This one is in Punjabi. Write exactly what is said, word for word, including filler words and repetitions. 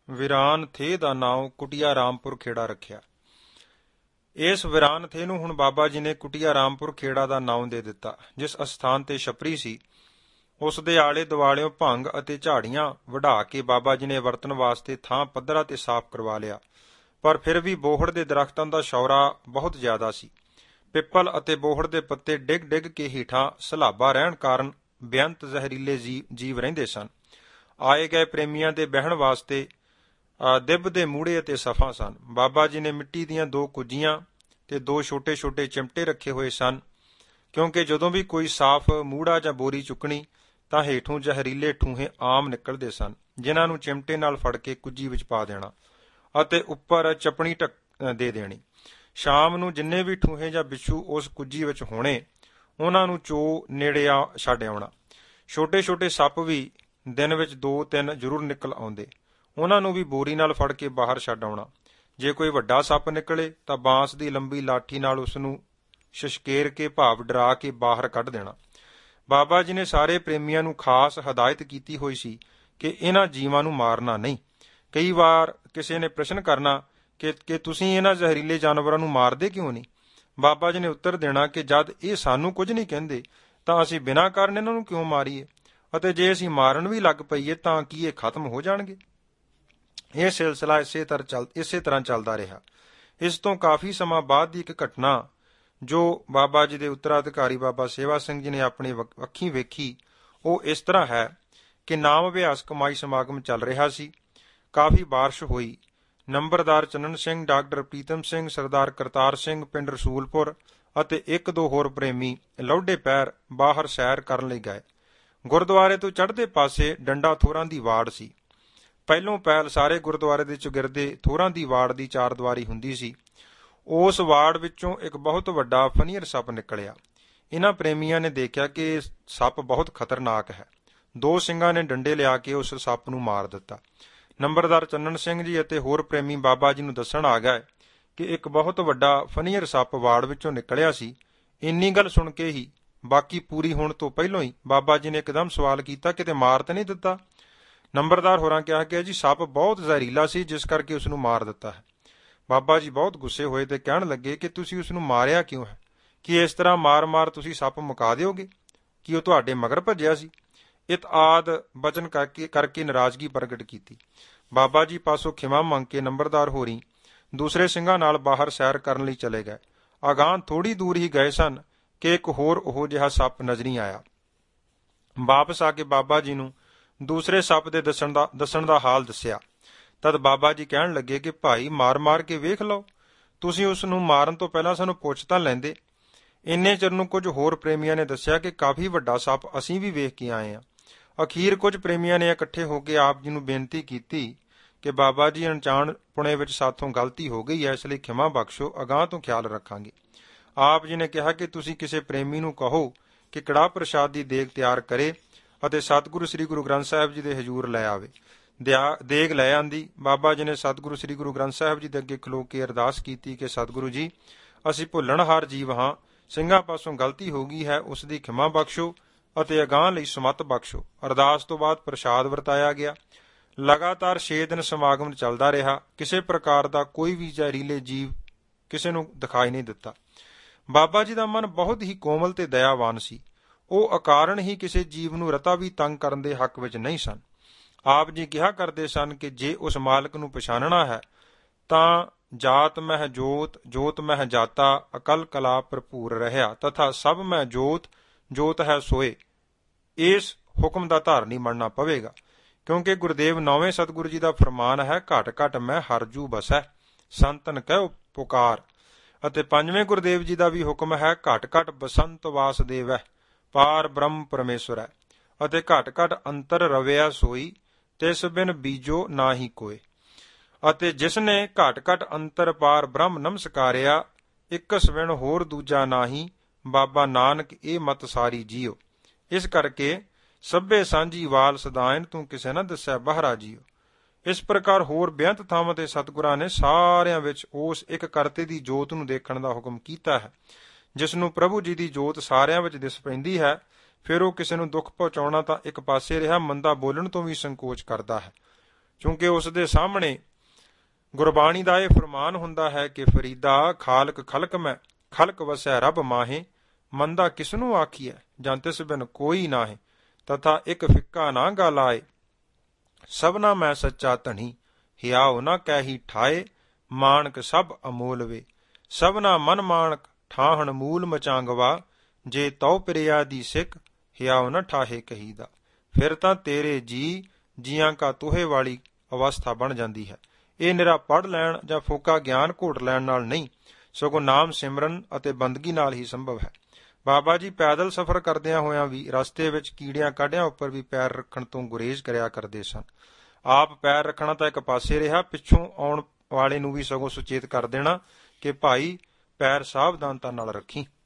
ਵੀਰਾਨ ਥੇ ਦਾ ਨਾਮ ਕੁਟੀਆ ਰਾਮਪੁਰ ਖੇੜਾ ਰੱਖਿਆ। ਇਸ ਵੀਰਾਨ ਥੇ ਨੂੰ ਹੁਣ ਬਾਬਾ ਜੀ ਨੇ ਕੁਟੀਆ ਰਾਮਪੁਰ ਖੇੜਾ ਦਾ ਨਾਮ ਦੇ ਦਿੱਤਾ। ਜਿਸ ਅਸਥਾਨ ਤੇ ਛਪਰੀ ਸੀ ਉਸ ਦੇ ਆਲੇ ਦੁਆਲਿਓਂ ਭੰਗ ਅਤੇ ਝਾੜੀਆਂ ਵਢਾ ਕੇ ਬਾਬਾ ਜੀ ਨੇ ਵਰਤਣ ਵਾਸਤੇ ਥਾਂ ਪੱਧਰਾ ਤੇ ਸਾਫ਼ ਕਰਵਾ ਲਿਆ। ਪਰ ਫਿਰ ਵੀ ਬੋਹੜ ਦੇ ਦਰਖਤਾਂ ਦਾ ਸ਼ੌਰਾ ਬਹੁਤ ਜ਼ਿਆਦਾ ਸੀ। ਪਿੱਪਲ ਅਤੇ ਬੋਹੜ ਦੇ ਪੱਤੇ ਡਿੱਗ ਡਿੱਗ ਕੇ ਹੇਠਾਂ ਸਲਾਬਾ ਰਹਿਣ ਕਾਰਨ ਬੇਅੰਤ ਜ਼ਹਿਰੀਲੇ ਜੀਵ ਰਹਿੰਦੇ ਸਨ। ਆਏ ਗਏ ਪ੍ਰੇਮੀਆਂ ਦੇ ਬਹਿਣ ਵਾਸਤੇ ਦਿੱਬ ਦੇ ਮੂੜੇ ਅਤੇ ਸਫਾ ਸਨ। ਬਾਬਾ ਜੀ ਨੇ ਮਿੱਟੀ ਦੀਆਂ ਦੋ ਕੁੱਜੀਆਂ ਤੇ ਦੋ ਛੋਟੇ ਛੋਟੇ ਚਿਮਟੇ ਰੱਖੇ ਹੋਏ ਸਨ, ਕਿਉਂਕਿ ਜਦੋਂ ਵੀ ਕੋਈ ਸਾਫ਼ ਮੂੜਾ ਜਾਂ ਬੋਰੀ ਚੁੱਕਣੀ ਤਾਂ ਹੇਠੋਂ ਜ਼ਹਿਰੀਲੇ ਠੂਹੇ ਆਮ ਨਿਕਲਦੇ ਸਨ, ਜਿਨ੍ਹਾਂ ਨੂੰ ਚਿਮਟੇ ਨਾਲ ਫੜ ਕੇ ਕੁੱਜੀ ਵਿੱਚ ਪਾ ਦੇਣਾ ਅਤੇ ਉੱਪਰ ਚਪਣੀ ਢੱਕ ਦੇ ਦੇਣੀ। ਸ਼ਾਮ ਨੂੰ ਜਿੰਨੇ ਵੀ ਠੂਹੇ ਜਾਂ ਬਿੱਛੂ ਉਸ ਕੁੱਜੀ ਵਿੱਚ ਹੋਣੇ ਉਹਨਾਂ ਨੂੰ ਚੋ ਨੇੜੇ ਆ ਛੱਡ ਆਉਣਾ। ਛੋਟੇ ਛੋਟੇ ਸੱਪ ਵੀ ਦਿਨ ਵਿੱਚ ਦੋ ਤਿੰਨ ਜ਼ਰੂਰ ਨਿਕਲ ਆਉਂਦੇ, ਉਹਨਾਂ ਨੂੰ ਵੀ ਬੋਰੀ ਨਾਲ ਫੜ ਕੇ ਬਾਹਰ ਛੱਡ ਆਉਣਾ। ਜੇ ਕੋਈ ਵੱਡਾ ਸੱਪ ਨਿਕਲੇ ਤਾਂ ਬਾਂਸ ਦੀ ਲੰਬੀ ਲਾਠੀ ਨਾਲ ਉਸ ਨੂੰ ਸ਼ਸ਼ਕੇਰ ਕੇ ਭਾਵ ਡਰਾ ਕੇ ਬਾਹਰ ਕੱਢ ਦੇਣਾ। ਬਾਬਾ ਜੀ ਨੇ ਸਾਰੇ ਪ੍ਰੇਮੀਆਂ ਨੂੰ ਖਾਸ ਹਦਾਇਤ ਕੀਤੀ ਹੋਈ ਸੀ ਕਿ ਇਹਨਾਂ ਜੀਵਾਂ ਨੂੰ ਮਾਰਨਾ ਨਹੀਂ। ਕਈ ਵਾਰ ਕਿਸੇ ਨੇ ਪ੍ਰਸ਼ਨ ਕਰਨਾ ਕਿ ਕਿ ਤੁਸੀਂ ਇਹਨਾਂ ਜ਼ਹਿਰੀਲੇ ਜਾਨਵਰਾਂ ਨੂੰ ਮਾਰਦੇ ਕਿਉਂ ਨਹੀਂ? ਬਾਬਾ ਜੀ ਨੇ ਉੱਤਰ ਦੇਣਾ ਕਿ ਜਦ ਇਹ ਸਾਨੂੰ ਕੁਝ ਨਹੀਂ ਕਹਿੰਦੇ ਤਾਂ ਅਸੀਂ ਬਿਨਾਂ ਕਾਰਨ ਇਹਨਾਂ ਨੂੰ ਕਿਉਂ ਮਾਰੀਏ, ਅਤੇ ਜੇ ਅਸੀਂ ਮਾਰਨ ਵੀ ਲੱਗ ਪਈਏ ਤਾਂ ਕੀ ਇਹ ਖਤਮ ਹੋ ਜਾਣਗੇ? ਇਹ ਸਿਲਸਿਲਾ ਇਸੇ ਤਰ੍ਹਾਂ ਚੱਲ ਇਸੇ ਤਰ੍ਹਾਂ ਚੱਲਦਾ ਰਿਹਾ। ਇਸ ਤੋਂ ਕਾਫੀ ਸਮਾਂ ਬਾਅਦ ਦੀ ਇੱਕ ਘਟਨਾ ਜੋ ਬਾਬਾ ਜੀ ਦੇ ਉੱਤਰਾਧਿਕਾਰੀ ਬਾਬਾ ਸੇਵਾ ਸਿੰਘ ਜੀ ਨੇ ਆਪਣੀ ਅੱਖੀਂ ਵੇਖੀ, ਉਹ ਇਸ ਤਰ੍ਹਾਂ ਹੈ ਕਿ ਨਾਮ ਅਭਿਆਸ ਕਮਾਈ ਸਮਾਗਮ ਚੱਲ ਰਿਹਾ ਸੀ। ਕਾਫੀ ਬਾਰਿਸ਼ ਹੋਈ। ਨੰਬਰਦਾਰ ਚੰਨਣ ਸਿੰਘ, ਡਾਕਟਰ ਪ੍ਰੀਤਮ ਸਿੰਘ, ਸਰਦਾਰ ਕਰਤਾਰ ਸਿੰਘ ਪਿੰਡ ਰਸੂਲਪੁਰ ਅਤੇ ਇੱਕ ਦੋ ਹੋਰ ਪ੍ਰੇਮੀ ਲੌਡੇ ਪੈਰ ਬਾਹਰ ਸੈਰ ਕਰਨ ਲਈ ਗਏ। ਗੁਰਦੁਆਰੇ ਤੋਂ ਚੜ੍ਹਦੇ ਪਾਸੇ ਡੰਡਾ ਥੋਰਾਂ ਦੀ ਵਾੜ ਸੀ। ਪਹਿਲੋਂ ਪਹਿਲ ਸਾਰੇ ਗੁਰਦੁਆਰੇ ਦੇ ਚੁਗਿਰਦੇ ਥੋਰਾਂ ਦੀ ਵਾੜ ਦੀ ਚਾਰ ਦੀਵਾਰੀ ਹੁੰਦੀ ਸੀ। ਉਸ ਵਾੜ ਵਿੱਚੋਂ ਇੱਕ ਬਹੁਤ ਵੱਡਾ ਫਨੀਅਰ ਸੱਪ ਨਿਕਲਿਆ। ਇਹਨਾਂ ਪ੍ਰੇਮੀਆਂ ਨੇ ਦੇਖਿਆ ਕਿ ਸੱਪ ਬਹੁਤ ਖਤਰਨਾਕ ਹੈ। ਦੋ ਸਿੰਘਾਂ ਨੇ ਡੰਡੇ ਲਿਆ ਕੇ ਉਸ ਸੱਪ ਨੂੰ ਮਾਰ ਦਿੱਤਾ। ਨੰਬਰਦਾਰ ਚੰਨਣ ਸਿੰਘ ਜੀ ਅਤੇ ਹੋਰ ਪ੍ਰੇਮੀ ਬਾਬਾ ਜੀ ਨੂੰ ਦੱਸਣ ਆ ਗਏ ਕਿ ਇੱਕ ਬਹੁਤ ਵੱਡਾ ਫਨੀਅਰ ਸੱਪ ਵਾੜ ਵਿੱਚੋਂ ਨਿਕਲਿਆ ਸੀ। ਇੰਨੀ ਗੱਲ ਸੁਣ ਕੇ ਹੀ, ਬਾਕੀ ਪੂਰੀ ਹੋਣ ਤੋਂ ਪਹਿਲਾਂ ਹੀ, ਬਾਬਾ ਜੀ ਨੇ ਇੱਕਦਮ ਸਵਾਲ ਕੀਤਾ, ਕਿਤੇ ਮਾਰ ਤਾਂ ਨਹੀਂ ਦਿੱਤਾ? ਨੰਬਰਦਾਰ ਹੋਰਾਂ ਕਿਹਾ ਕਿ ਜੀ ਸੱਪ ਬਹੁਤ ਜ਼ਹਿਰੀਲਾ ਸੀ, ਜਿਸ ਕਰਕੇ ਉਸ ਨੂੰ ਮਾਰ ਦਿੱਤਾ ਹੈ। ਬਾਬਾ ਜੀ ਬਹੁਤ ਗੁੱਸੇ ਹੋਏ ਤੇ ਕਹਿਣ ਲੱਗੇ ਕਿ ਤੁਸੀਂ ਉਸ ਨੂੰ ਮਾਰਿਆ ਕਿਉਂ ਹੈ? ਕਿ ਇਸ ਤਰ੍ਹਾਂ ਮਾਰ-ਮਾਰ ਤੁਸੀਂ ਸੱਪ ਮੁਕਾ ਦਿਓਗੇ? ਕਿ ਉਹ ਤੁਹਾਡੇ ਮਗਰ ਭੱਜਿਆ ਸੀ? ਇਤ ਆਦ ਬਚਨ ਕਰਕੇ ਕਰਕੇ ਨਾਰਾਜ਼ਗੀ ਪ੍ਰਗਟ ਕੀਤੀ। ਬਾਬਾ ਜੀ ਪਾਸੋਂ ਖਿਮਾ ਮੰਗ ਕੇ ਨੰਬਰਦਾਰ ਹੋਰੀ ਦੂਸਰੇ ਸਿੰਘਾਂ ਨਾਲ ਬਾਹਰ ਸੈਰ ਕਰਨ ਲਈ ਚਲੇ ਗਏ। ਅਗਾਂਹ ਥੋੜ੍ਹੀ ਦੂਰ ਹੀ ਗਏ ਸਨ ਕਿ ਇੱਕ ਹੋਰ ਉਹੋ ਜਿਹਾ ਸੱਪ ਨਜ਼ਰੀ ਆਇਆ। ਵਾਪਸ ਆ ਕੇ ਬਾਬਾ ਜੀ ਨੂੰ ਦੂਸਰੇ ਸੱਪ ਦੇ ਦੱਸਣ ਦਾ ਦੱਸਣ ਦਾ ਹਾਲ ਦੱਸਿਆ। ਤਦ ਬਾਬਾ ਜੀ ਕਹਿਣ ਲੱਗੇ ਕਿ ਭਾਈ, ਮਾਰ-ਮਾਰ ਕੇ ਵੇਖ ਲਓ, ਤੁਸੀਂ ਉਸ ਨੂੰ ਮਾਰਨ ਤੋਂ ਪਹਿਲਾਂ ਸਾਨੂੰ ਪੁੱਛ ਤਾਂ ਲੈਂਦੇ। ਇੰਨੇ ਚਿਰ ਨੂੰ ਕੁਝ ਹੋਰ ਪ੍ਰੇਮੀਆਂ ਨੇ ਦੱਸਿਆ ਕਿ ਕਾਫੀ ਵੱਡਾ ਸੱਪ ਅਸੀਂ ਵੀ ਵੇਖ ਕੇ ਆਏ ਹਾਂ। ਅਖੀਰ ਕੁਝ ਪ੍ਰੇਮੀਆਂ ਨੇ ਇਕੱਠੇ ਹੋ ਕੇ ਆਪ ਜੀ ਨੂੰ ਬੇਨਤੀ ਕੀਤੀ ਕਿ ਬਾਬਾ ਜੀ, ਅਣਜਾਣ ਪੁਣੇ ਵਿੱਚ ਸਾਥੋਂ ਗਲਤੀ ਹੋ ਗਈ ਹੈ, ਇਸ ਲਈ ਖਿਮਾ ਬਖਸ਼ੋ, ਅਗਾਂਹ ਤੋਂ ਖਿਆਲ ਰੱਖਾਂਗੇ। ਆਪ ਜੀ ਨੇ ਕਿਹਾ ਕਿ ਤੁਸੀਂ ਕਿਸੇ ਪ੍ਰੇਮੀ ਨੂੰ ਕਹੋ ਕਿ ਕੜਾਹ ਪ੍ਰਸ਼ਾਦ ਦੀ ਦੇਗ ਤਿਆਰ ਕਰੇ ਅਤੇ ਸਤਿਗੁਰੂ ਸ੍ਰੀ ਗੁਰੂ ਗ੍ਰੰਥ ਸਾਹਿਬ ਜੀ ਦੇ ਹਜ਼ੂਰ ਲੈ ਆਵੇ। ਦੇਗ ਲੈ ਆਂਦੀ। ਬਾਬਾ ਜੀ ਨੇ ਸਤਿਗੁਰੂ ਸ੍ਰੀ ਗੁਰੂ ਗ੍ਰੰਥ ਸਾਹਿਬ ਜੀ ਦੇ ਅੱਗੇ ਖਲੋ ਕੇ ਅਰਦਾਸ ਕੀਤੀ ਕਿ ਸਤਿਗੁਰੂ ਜੀ, ਅਸੀਂ ਭੁੱਲਣਹਾਰ ਜੀਵ ਹਾਂ, ਸਿੰਘਾਂ ਪਾਸੋਂ ਗਲਤੀ ਹੋ ਗਈ ਹੈ, ਉਸ ਦੀ ਖਿਮਾ ਬਖਸ਼ੋ ਅਤੇ ਅਗਾਂਹ ਲਈ ਸਮੱਤ ਬਖਸ਼ੋ। ਅਰਦਾਸ ਤੋਂ ਬਾਅਦ ਪ੍ਰਸ਼ਾਦ ਵਰਤਾਇਆ ਗਿਆ। ਲਗਾਤਾਰ ਛੇ ਦਿਨ ਸਮਾਗਮ ਚੱਲਦਾ ਰਿਹਾ। ਕਿਸੇ ਪ੍ਰਕਾਰ ਦਾ ਕੋਈ ਵੀ ਜ਼ਹਿਰੀਲੇ ਜੀਵ ਕਿਸੇ ਨੂੰ ਦਿਖਾਈ ਨਹੀਂ ਦਿੱਤਾ। ਬਾਬਾ ਜੀ ਦਾ ਮਨ ਬਹੁਤ ਹੀ ਕੋਮਲ ਤੇ ਦਇਆਵਾਨ ਸੀ। ਉਹ ਅਕਾਰਨ ਹੀ ਕਿਸੇ ਜੀਵ ਨੂੰ ਰਤਾ ਵੀ ਤੰਗ ਕਰਨ ਦੇ ਹੱਕ ਵਿੱਚ ਨਹੀਂ ਸਨ। ਆਪ ਜੀ ਕਿਹਾ ਕਰਦੇ ਸਨ ਕਿ ਜੇ ਉਸ ਮਾਲਕ ਨੂੰ ਪਛਾਣਨਾ ਹੈ ਤਾਂ ਜਾਤ ਮਹਿ ਜੋਤ, ਜੋਤ ਮਹਿ ਜਾਤਾ, ਅਕਲ ਕਲਾ ਭਰਪੂਰ ਰਹਿਆ ਤਥਾ ਸਭ ਮਹਿ ਜੋਤ, ਜੋਤ ਹੈ ਸੋਏ। ਇਸ ਹੁਕਮ ਦਾ ਧਾਰਨੀ ਬਣਨਾ ਪਵੇਗਾ, ਕਿਉਂਕਿ ਗੁਰਦੇਵ ਨੌਵੇਂ ਸਤਿਗੁਰੂ ਜੀ ਦਾ ਫਰਮਾਨ ਹੈ, ਘਟ ਘਟ ਮੈਂ ਹਰਜੂ ਬਸੈ, ਸੰਤਨ ਕਹਿ ਪੁਕਾਰ। ਅਤੇ ਪੰਜਵੇਂ ਗੁਰਦੇਵ ਜੀ ਦਾ ਵੀ ਹੁਕਮ ਹੈ, ਘਟ ਘਟ ਬਸੰਤ ਵਾਸ ਦੇਵੈ, ਪਾਰ ਬ੍ਰਹਮ ਪਰਮੇਸ਼ਵਰ ਹੈ। ਅਤੇ ਘਟ ਘਟ ਅੰਤਰ ਰਵਿਆ ਸੋਈ, ਤਿਸ ਬਿਨ ਬੀਜੋ ਨਾ ਹੀ ਕੋਏ। ਅਤੇ ਜਿਸ ਨੇ ਘਟ ਘਟ ਅੰਤਰ ਪਾਰ ਬ੍ਰਹਮ ਨਮਸਕਾਰਿਆ, ਇਕਸ ਵਿਣ ਹੋਰ ਦੂਜਾ ਨਾਹੀ, ਬਾਬਾ ਨਾਨਕ ਇਹ ਮਤ ਸਾਰੀ ਜੀਓ। ਇਸ ਕਰਕੇ ਸਭੇ ਸਾਂਝੀ ਵਾਲ ਸਦਾਇਨ, ਤੂੰ ਕਿਸੇ ਨਾ ਦੱਸੈ ਬਾਹਰਾ ਜੀਓ। ਇਸ ਪ੍ਰਕਾਰ ਹੋਰ ਬੇਅੰਤ ਥਾਵਾਂ ਤੇ ਸਤਿਗੁਰਾਂ ਨੇ ਸਾਰਿਆਂ ਵਿੱਚ ਉਸ ਇੱਕ ਕਰਤੇ ਦੀ ਜੋਤ ਨੂੰ ਦੇਖਣ ਦਾ ਹੁਕਮ ਕੀਤਾ ਹੈ। ਜਿਸ ਨੂੰ ਪ੍ਰਭੂ ਜੀ ਦੀ ਜੋਤ ਸਾਰਿਆਂ ਵਿੱਚ ਦਿਸ ਪੈਂਦੀ ਹੈ, ਫਿਰ ਉਹ ਕਿਸੇ ਨੂੰ ਦੁੱਖ ਪਹੁੰਚਾਉਣਾ ਤਾਂ ਇੱਕ ਪਾਸੇ ਰਿਹਾ, ਮੰਦਾ ਬੋਲਣ ਤੋਂ ਵੀ ਸੰਕੋਚ ਕਰਦਾ ਹੈ। ਕਿਉਂਕਿ ਉਸ ਦੇ ਸਾਹਮਣੇ ਗੁਰਬਾਣੀ ਦਾ ਇਹ ਫਰਮਾਨ ਹੁੰਦਾ ਹੈ ਕਿ ਫਰੀਦਾ ਖਾਲਕ ਖਲਕ ਮੈਂ ਖਲਕ ਵਸੈ ਰੱਬ ਮਾਹੇ, ਮੰਦਾ ਕਿਸਨੂੰ ਆਖੀਐ ਜਾਂ ਤਿਸ ਬਿਨ ਕੋਈ ਨਾਹੇ, ਤਥਾ ਇੱਕ ਫਿੱਕਾ ਨਾ ਗਲ ਆਏ, ਸਭਨਾ ਮੈਂ ਸੱਚਾ ਧਣੀ, ਹਿਆਉ ਨਾ ਕਹਿੀ ਠਾਏ, ਮਾਣਕ ਸਭ ਅਮੋਲ ਵੇ, ਸਭਨਾ ਮਨ ਮਾਣਕ ਠਾਹਣ ਮੂਲ ਮਚਾਂਗਵਾ, ਜੇ ਤਉ ਪ੍ਰਿਆ ਦੀ ਸਿੱਖ ਹਿਆਉ ਨਾ ਠਾਹੇ ਕਹੀਦਾ। ਫਿਰ ਤਾਂ ਤੇਰੇ ਜੀ ਜੀਆਂ ਕਾ ਤੁਹੇ ਵਾਲੀ ਅਵਸਥਾ ਬਣ ਜਾਂਦੀ ਹੈ। ਇਹ ਨਿਰਾ ਪੜ੍ਹ ਲੈਣ ਜਾਂ ਫੋਕਾ ਗਿਆਨ ਘੋਟ ਲੈਣ ਨਾਲ ਨਹੀਂ, ਸਗੋਂ ਨਾਮ ਸਿਮਰਨ ਅਤੇ ਬੰਦਗੀ ਨਾਲ ਹੀ ਸੰਭਵ ਹੈ। ਬਾਬਾ ਜੀ ਪੈਦਲ ਸਫ਼ਰ ਕਰਦਿਆਂ ਹੋਇਆਂ ਵੀ ਰਸਤੇ ਵਿੱਚ ਕੀੜਿਆਂ ਕਾਢਿਆਂ ਉੱਪਰ ਵੀ ਪੈਰ ਰੱਖਣ ਤੋਂ ਗੁਰੇਜ਼ ਕਰਿਆ ਕਰਦੇ ਸਨ। ਆਪ ਪੈਰ ਰੱਖਣਾ ਤਾਂ ਇੱਕ ਪਾਸੇ ਰਿਹਾ, ਪਿੱਛੋਂ ਆਉਣ ਵਾਲੇ ਨੂੰ ਵੀ ਸਗੋਂ ਸੁਚੇਤ ਕਰ ਦੇਣਾ ਕਿ ਭਾਈ ਪੈਰ ਸਾਵਧਾਨਤਾ ਨਾਲ ਰੱਖੀ।